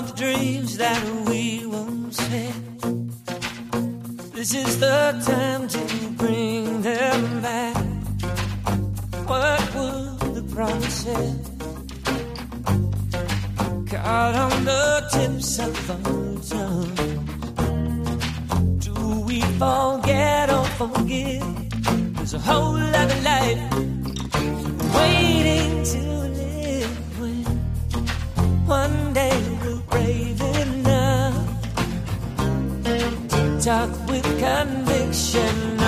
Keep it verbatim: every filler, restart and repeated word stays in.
the dreams that we once had. This is the time to bring them back. What would the promises? Caught on the tips of our tongue. Do we forget or forgive? There's a whole lot of life waiting to live when one day we're brave enough to talk with conviction.